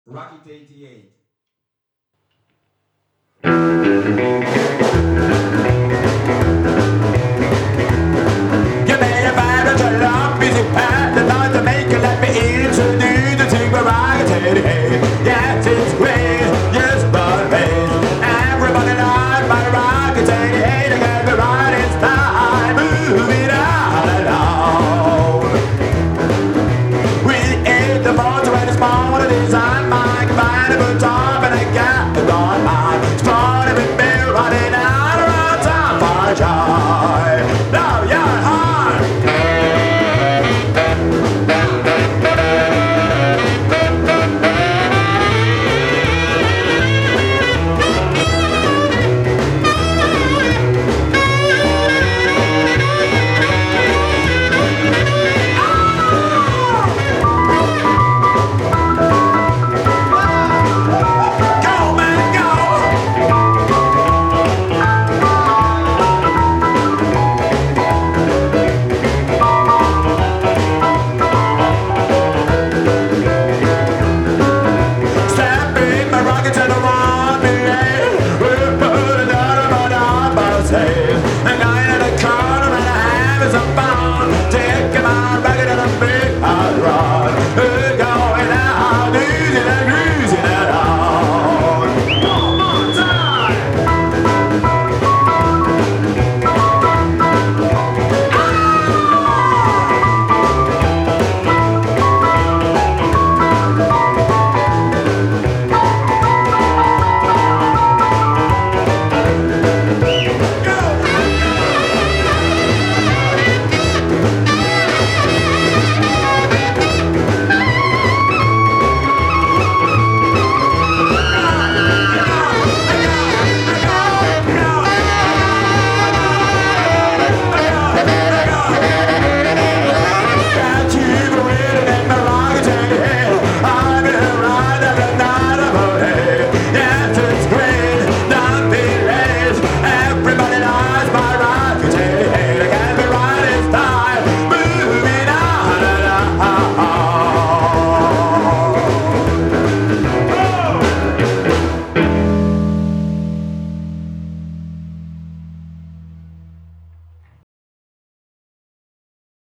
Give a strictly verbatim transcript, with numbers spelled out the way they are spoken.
Rocket eighty-eight. You may have had a love music pad that like to make you let me introduce the thing where I can tell you, hey, yes, it's great, yes, but hey, everybody like my rocket eighty-eight, I got the right, it's time, move it all along. We ate the photo and it's more to design, my find a good top and I got the right mind, starting with me running out around time for joy. Now you're hard. Go, man, go! Stepping my rocket to the one million. We put it down about our boss head. And I in the corner and I have some fun. Taking my rocket and a big hot rod. We're going out, easy to